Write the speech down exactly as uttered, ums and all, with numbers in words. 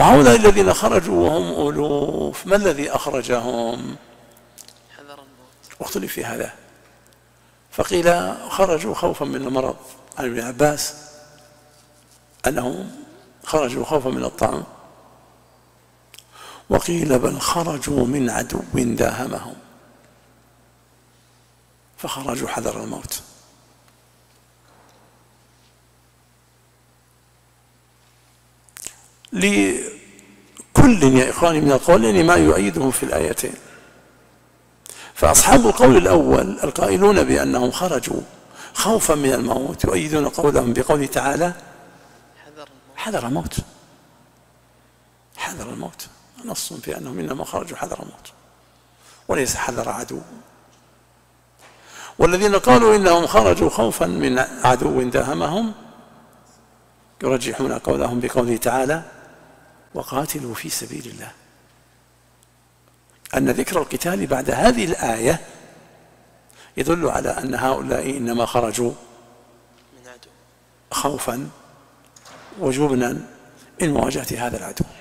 وهؤلاء الذين خرجوا وهم ألوف ما الذي أخرجهم؟ حذر الموت. واختلف في هذا، فقيل خرجوا خوفا من المرض عن ابن عباس أنهم خرجوا خوفا من الطعام، وقيل بل خرجوا من عدو داهمهم فخرجوا حذر الموت. لكل يا إخواني من القولين ما يؤيدهم في الآيتين. فأصحاب القول الأول القائلون بأنهم خرجوا خوفا من الموت يؤيدون قولهم بقوله تعالى حذر الموت، حذر الموت نص في أنهم إنما خرجوا حذر الموت وليس حذر عدو. والذين قالوا إنهم خرجوا خوفا من عدو داهمهم يرجحون قولهم بقوله تعالى وقاتلوا في سبيل الله، أن ذكر القتال بعد هذه الآية يدل على أن هؤلاء إنما خرجوا خوفا وجبنا من مواجهة هذا العدو.